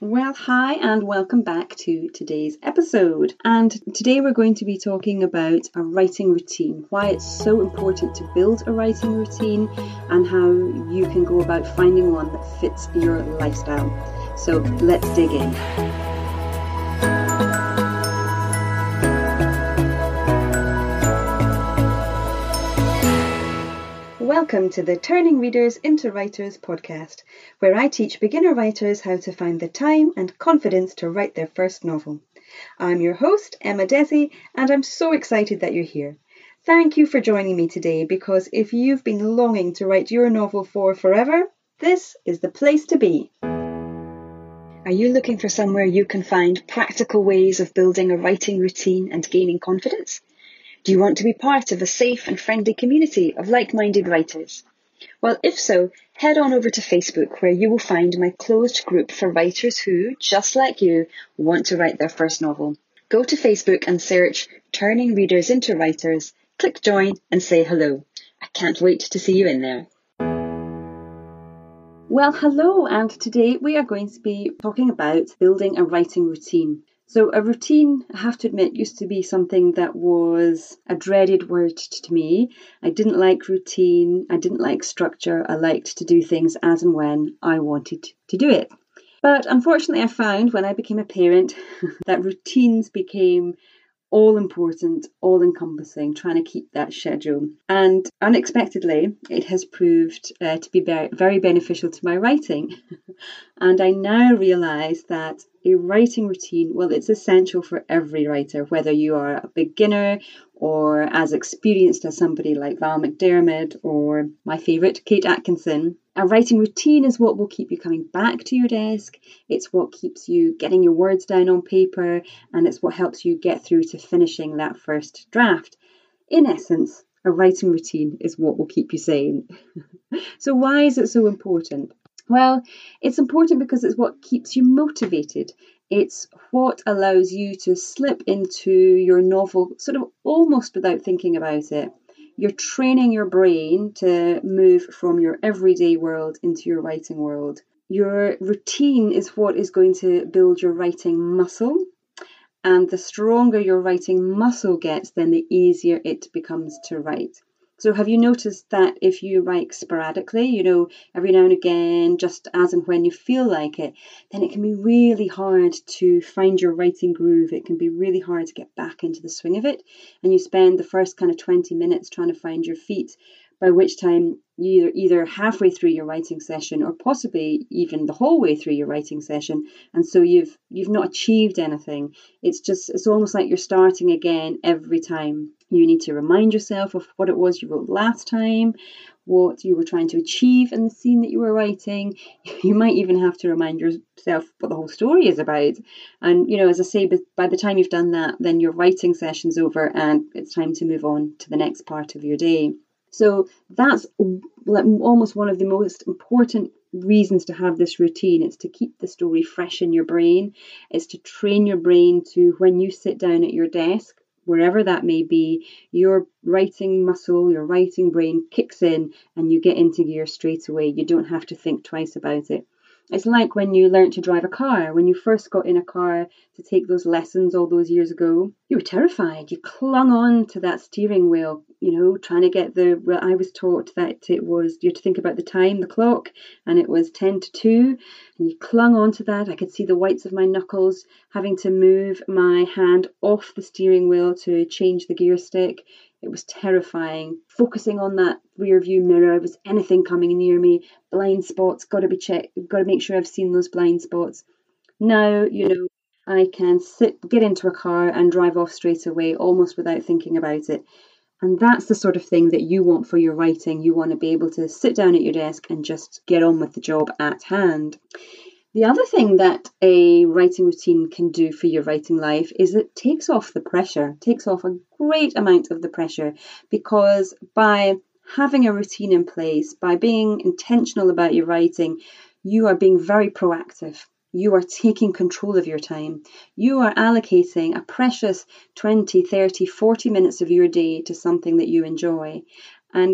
Well, hi and welcome back to today's episode. And today we're going to be talking about a writing routine, why it's so important to build a writing routine, and how you can go about finding one that fits your lifestyle. So let's dig in. Welcome to the Turning Readers into Writers podcast, where I teach beginner writers how to find the time and confidence to write their first novel. I'm your host, Emma Desi, and I'm so excited that you're here. Thank you for joining me today, because if you've been longing to write your novel for forever, this is the place to be. Are you looking for somewhere you can find practical ways of building a writing routine and gaining confidence? Do you want to be part of a safe and friendly community of like-minded writers? Well, if so, head on over to Facebook, where you will find my closed group for writers who, just like you, want to write their first novel. Go to Facebook and search Turning Readers into Writers, click join and say hello. I can't wait to see you in there. Well, hello, and today we are going to be talking about building a writing routine. So a routine, I have to admit, used to be something that was a dreaded word to me. I didn't like routine, I didn't like structure, I liked to do things as and when I wanted to do it. But unfortunately I found when I became a parent that routines became all important, all encompassing, trying to keep that schedule. And unexpectedly, it has proved to be very, very beneficial to my writing. And I now realise that a writing routine, well, it's essential for every writer, whether you are a beginner or as experienced as somebody like Val McDermid or my favourite, Kate Atkinson. A writing routine is what will keep you coming back to your desk. It's what keeps you getting your words down on paper, and it's what helps you get through to finishing that first draft. In essence, a writing routine is what will keep you sane. So why is it so important? Well, it's important because it's what keeps you motivated. It's what allows you to slip into your novel sort of almost without thinking about it. You're training your brain to move from your everyday world into your writing world. Your routine is what is going to build your writing muscle. And the stronger your writing muscle gets, then the easier it becomes to write. So have you noticed that if you write sporadically, every now and again, just as and when you feel like it, then it can be really hard to find your writing groove. It can be really hard to get back into the swing of it. And you spend the first kind of 20 minutes trying to find your feet, by which time you're either halfway through your writing session or possibly even the whole way through your writing session. And so you've not achieved anything. It's almost like you're starting again every time. You need to remind yourself of what it was you wrote last time, what you were trying to achieve in the scene that you were writing. You might even have to remind yourself what the whole story is about. And, as I say, by the time you've done that, then your writing session's over and it's time to move on to the next part of your day. So that's almost one of the most important reasons to have this routine. It's to keep the story fresh in your brain. It's to train your brain to, when you sit down at your desk, wherever that may be, your writing muscle, your writing brain kicks in and you get into gear straight away. You don't have to think twice about it. It's like when you learned to drive a car. When you first got in a car to take those lessons all those years ago, you were terrified. You clung on to that steering wheel, trying to get I was taught that it was, you had to think about the time, the clock, and it was 10 to 2, and you clung on to that. I could see the whites of my knuckles, having to move my hand off the steering wheel to change the gear stick. It was terrifying. Focusing on that rear view mirror, was anything coming near me? Blind spots, got to be checked. Got to make sure I've seen those blind spots. Now, I can get into a car and drive off straight away, almost without thinking about it. And that's the sort of thing that you want for your writing. You want to be able to sit down at your desk and just get on with the job at hand. The other thing that a writing routine can do for your writing life is it takes off the pressure, takes off a great amount of the pressure, because by having a routine in place, by being intentional about your writing, you are being very proactive. You are taking control of your time. You are allocating a precious 20, 30, 40 minutes of your day to something that you enjoy. And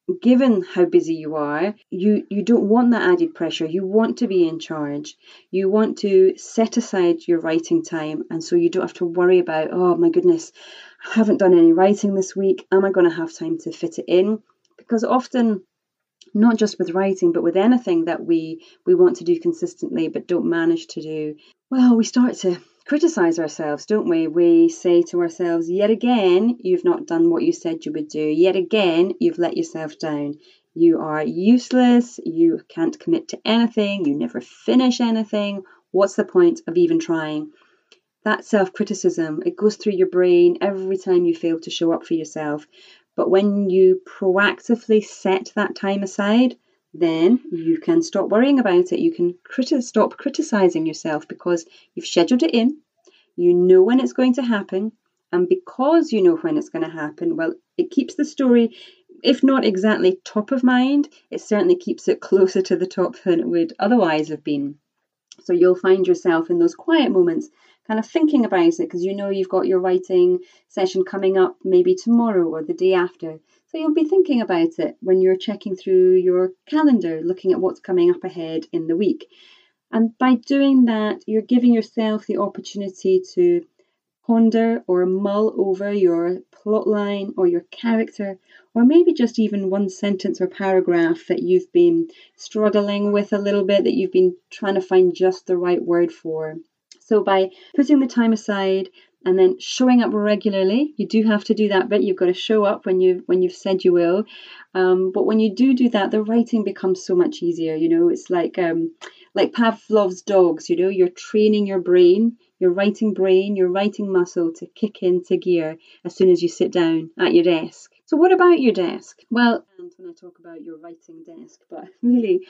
given how busy you are, you don't want that added pressure. You want to be in charge. You want to set aside your writing time, and so you don't have to worry about, oh my goodness, I haven't done any writing this week. Am I going to have time to fit it in? Because often, not just with writing, but with anything that we want to do consistently but don't manage to do, well, we start to criticize ourselves, don't we? We say to ourselves, yet again, you've not done what you said you would do. Yet again, you've let yourself down. You are useless. You can't commit to anything. You never finish anything. What's the point of even trying? That self-criticism, it goes through your brain every time you fail to show up for yourself. But when you proactively set that time aside, then you can stop worrying about it. You can stop criticizing yourself because you've scheduled it in. You know when it's going to happen. And because you know when it's going to happen, well, it keeps the story, if not exactly top of mind, it certainly keeps it closer to the top than it would otherwise have been. So you'll find yourself in those quiet moments kind of thinking about it because you know you've got your writing session coming up maybe tomorrow or the day after. So you'll be thinking about it when you're checking through your calendar, looking at what's coming up ahead in the week. And by doing that, you're giving yourself the opportunity to ponder or mull over your plotline or your character, or maybe just even one sentence or paragraph that you've been struggling with a little bit, that you've been trying to find just the right word for. So by putting the time aside and then showing up regularly, you do have to do that bit. You've got to show up when you've said you will. But when you do that, the writing becomes so much easier. You know, it's like Pavlov's dogs. You know, you're training your brain, your writing muscle to kick into gear as soon as you sit down at your desk. So what about your desk? Well, and when I talk about your writing desk, but really,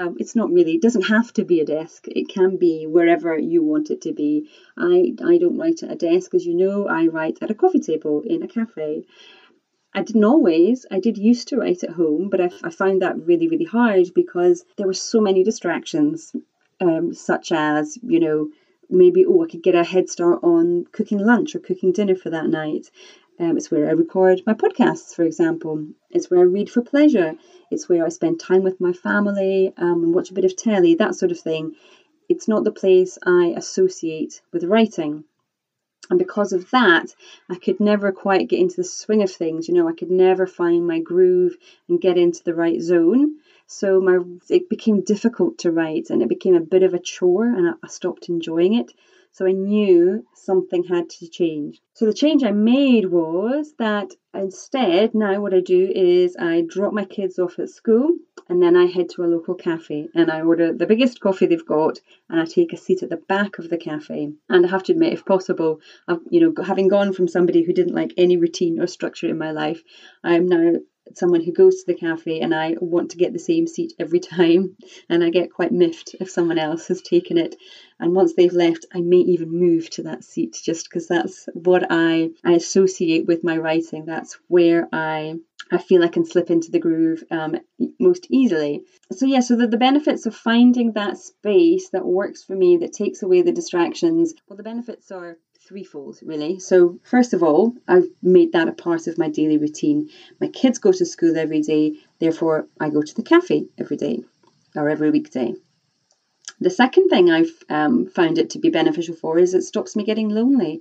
it doesn't have to be a desk. It can be wherever you want it to be. I don't write at a desk, as you know. I write at a coffee table in a cafe. I didn't always. I did used to write at home, but I found that really, really hard because there were so many distractions, such as, maybe, I could get a head start on cooking lunch or cooking dinner for that night. It's where I record my podcasts, for example. It's where I read for pleasure. It's where I spend time with my family and watch a bit of telly, that sort of thing. It's not the place I associate with writing. And because of that, I could never quite get into the swing of things. I could never find my groove and get into the right zone. So it became difficult to write and it became a bit of a chore and I stopped enjoying it. So I knew something had to change. So the change I made was that instead, now what I do is I drop my kids off at school and then I head to a local cafe and I order the biggest coffee they've got and I take a seat at the back of the cafe. And I have to admit, if possible, having gone from somebody who didn't like any routine or structure in my life, I am now someone who goes to the cafe and I want to get the same seat every time, and I get quite miffed if someone else has taken it. And once they've left, I may even move to that seat just because that's what I associate with my writing. That's where I feel I can slip into the groove most easily. So the benefits of finding that space that works for me, that takes away the distractions, well, the benefits are threefold, really. So first of all, I've made that a part of my daily routine. My kids go to school every day, therefore I go to the cafe every day or every weekday. The second thing I've found it to be beneficial for is it stops me getting lonely.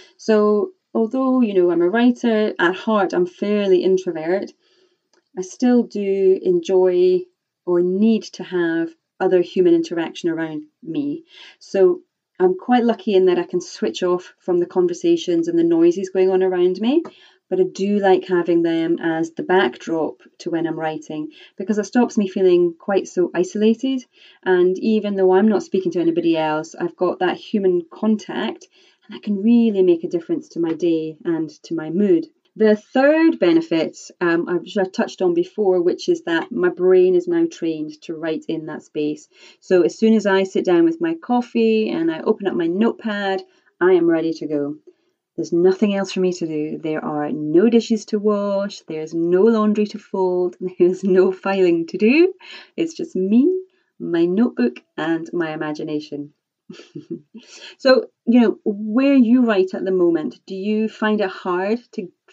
So although, I'm a writer, at heart I'm fairly introvert, I still do enjoy or need to have other human interaction around me. So I'm quite lucky in that I can switch off from the conversations and the noises going on around me, but I do like having them as the backdrop to when I'm writing because it stops me feeling quite so isolated. And even though I'm not speaking to anybody else, I've got that human contact and that can really make a difference to my day and to my mood. The third benefit I've touched on before, which is that my brain is now trained to write in that space. So as soon as I sit down with my coffee and I open up my notepad, I am ready to go. There's nothing else for me to do. There are no dishes to wash. There's no laundry to fold. There's no filing to do. It's just me, my notebook, and my imagination. So, where you write at the moment, do you find it hard to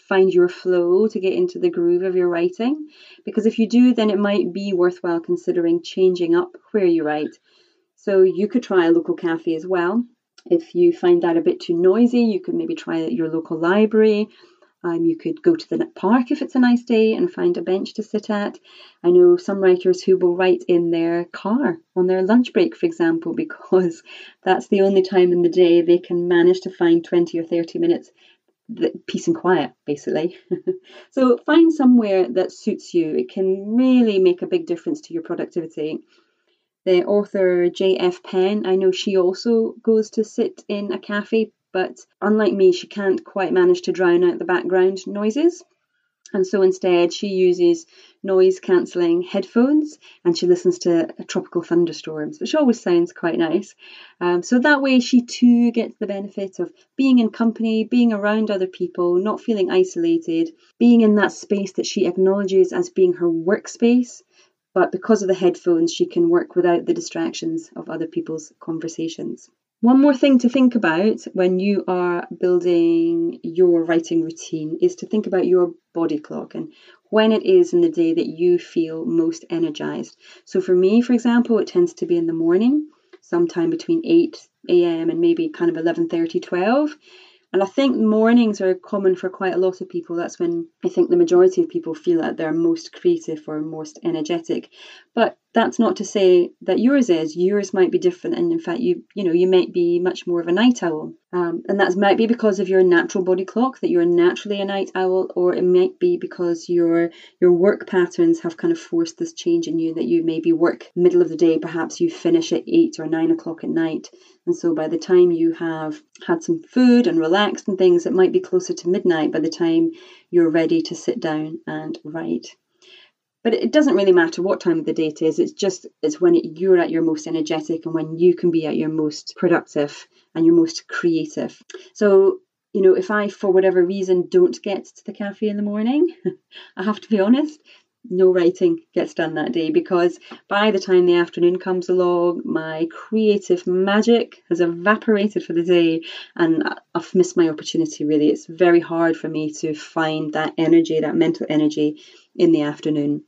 find your flow, to get into the groove of your writing. Because if you do, then it might be worthwhile considering changing up where you write. So you could try a local cafe as well. If you find that a bit too noisy, you could maybe try your local library. You could go to the park if it's a nice day and find a bench to sit at. I know some writers who will write in their car on their lunch break, for example, because that's the only time in the day they can manage to find 20 or 30 minutes peace and quiet, basically. So find somewhere that suits you. It can really make a big difference to your productivity. The author J.F. Penn, I know she also goes to sit in a cafe, but unlike me, she can't quite manage to drown out the background noises. And so instead, she uses noise cancelling headphones and she listens to tropical thunderstorms, which always sounds quite nice. So that way, she too gets the benefit of being in company, being around other people, not feeling isolated, being in that space that she acknowledges as being her workspace. But because of the headphones, she can work without the distractions of other people's conversations. One more thing to think about when you are building your writing routine is to think about your body clock and when it is in the day that you feel most energized. So for me, for example, it tends to be in the morning, sometime between 8 a.m. and maybe kind of 11:30, 12. And I think mornings are common for quite a lot of people. That's when I think the majority of people feel that they're most creative or most energetic. But that's not to say that yours is. Yours might be different, and in fact, you might be much more of a night owl. And that might be because of your natural body clock, that you're naturally a night owl, or it might be because your work patterns have kind of forced this change in you, that you maybe work middle of the day, perhaps you finish at 8 or 9 o'clock at night. And so by the time you have had some food and relaxed and things, it might be closer to midnight by the time you're ready to sit down and write. But it doesn't really matter what time of the day it is. It's when you're at your most energetic and when you can be at your most productive and your most creative. So, if I, for whatever reason, don't get to the cafe in the morning, I have to be honest, no writing gets done that day, because by the time the afternoon comes along, my creative magic has evaporated for the day and I've missed my opportunity, really. It's very hard for me to find that energy, that mental energy in the afternoon.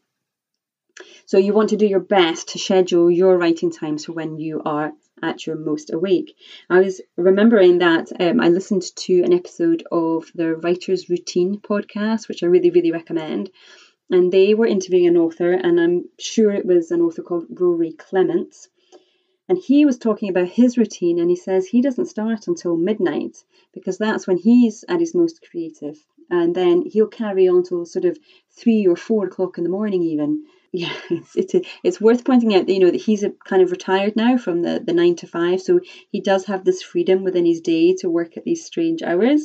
So you want to do your best to schedule your writing times for when you are at your most awake. I was remembering that I listened to an episode of the Writer's Routine podcast, which I really, really recommend. And they were interviewing an author, and I'm sure it was an author called Rory Clements. And he was talking about his routine, and he says he doesn't start until midnight because that's when he's at his most creative. And then he'll carry on till sort of 3 or 4 o'clock in the morning even. Yeah, it's worth pointing out that, that he's kind of retired now from the 9 to 5. So he does have this freedom within his day to work at these strange hours.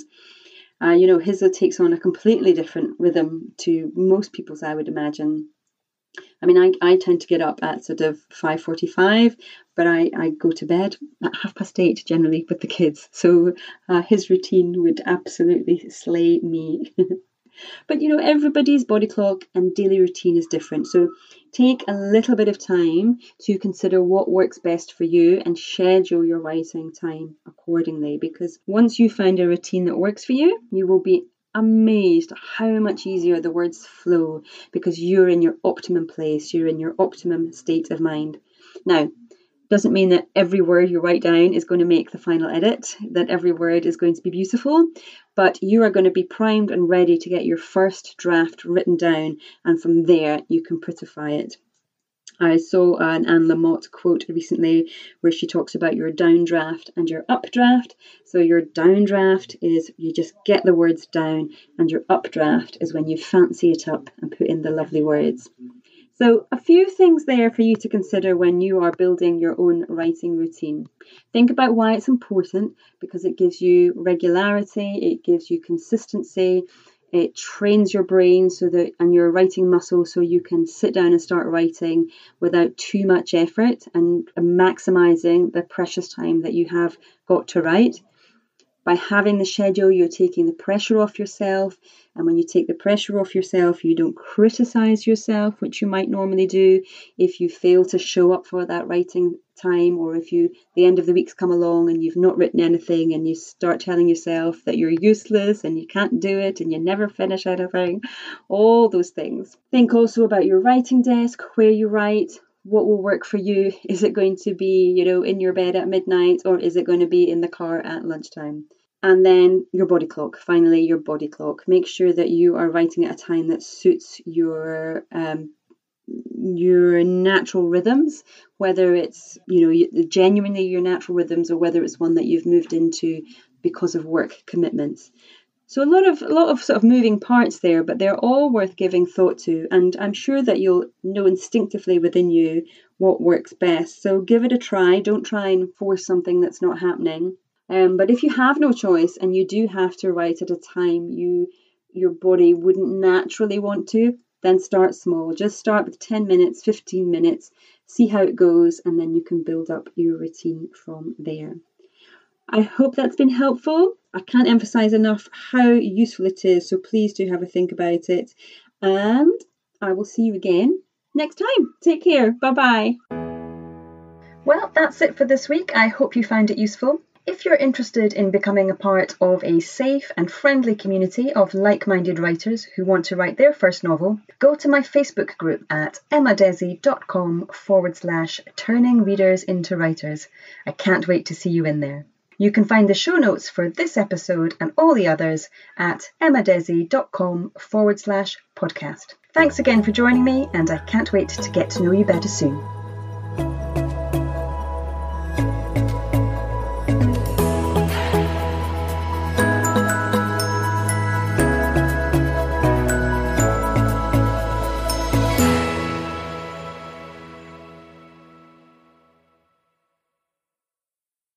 His takes on a completely different rhythm to most people's, I would imagine. I mean, I tend to get up at sort of 5:45, but I go to bed at 8:30 generally with the kids. So his routine would absolutely slay me. But, everybody's body clock and daily routine is different. So take a little bit of time to consider what works best for you and schedule your writing time accordingly. Because once you find a routine that works for you, you will be amazed how much easier the words flow because you're in your optimum place, you're in your optimum state of mind. Now, doesn't mean that every word you write down is going to make the final edit, that every word is going to be beautiful, but you are going to be primed and ready to get your first draft written down, and from there you can prettify it. I saw an Anne Lamott quote recently where she talks about your downdraft and your updraft. So your downdraft is you just get the words down, and your updraft is when you fancy it up and put in the lovely words. So a few things there for you to consider when you are building your own writing routine. Think about why it's important, because it gives you regularity, it gives you consistency, it trains your brain and your writing muscle so you can sit down and start writing without too much effort and maximizing the precious time that you have got to write. By having the schedule, you're taking the pressure off yourself. And when you take the pressure off yourself, you don't criticize yourself, which you might normally do if you fail to show up for that writing time, or if the end of the week's come along and you've not written anything and you start telling yourself that you're useless and you can't do it and you never finish anything, all those things. Think also about your writing desk, where you write. What will work for you? Is it going to be, in your bed at midnight, or is it going to be in the car at lunchtime? And then your body clock. Finally, your body clock. Make sure that you are writing at a time that suits your natural rhythms, whether it's, genuinely your natural rhythms, or whether it's one that you've moved into because of work commitments. So a lot of sort of moving parts there, but they're all worth giving thought to. And I'm sure that you'll know instinctively within you what works best. So give it a try. Don't try and force something that's not happening. But if you have no choice and you do have to write at a time your body wouldn't naturally want to, then start small. Just start with 10 minutes, 15 minutes, see how it goes, and then you can build up your routine from there. I hope that's been helpful. I can't emphasize enough how useful it is, so please do have a think about it. And I will see you again next time. Take care. Bye-bye. Well, that's it for this week. I hope you found it useful. If you're interested in becoming a part of a safe and friendly community of like-minded writers who want to write their first novel, go to my Facebook group at emmadesi.com/turning readers into writers. I can't wait to see you in there. You can find the show notes for this episode and all the others at emmadesi.com/podcast. Thanks again for joining me, and I can't wait to get to know you better soon.